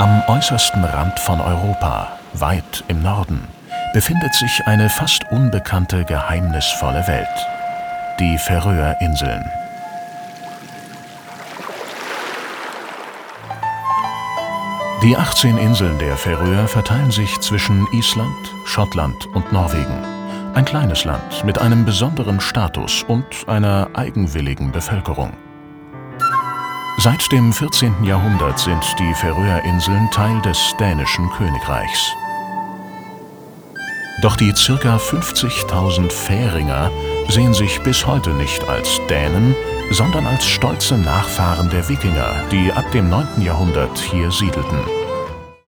Am äußersten Rand von Europa, weit im Norden, befindet sich eine fast unbekannte, geheimnisvolle Welt: die Färöerinseln. Die 18 Inseln der Färöer verteilen sich zwischen Island, Schottland und Norwegen. Ein kleines Land mit einem besonderen Status und einer eigenwilligen Bevölkerung. Seit dem 14. Jahrhundert sind die Färöerinseln Teil des dänischen Königreichs. Doch die ca. 50.000 Färinger sehen sich bis heute nicht als Dänen, sondern als stolze Nachfahren der Wikinger, die ab dem 9. Jahrhundert hier siedelten.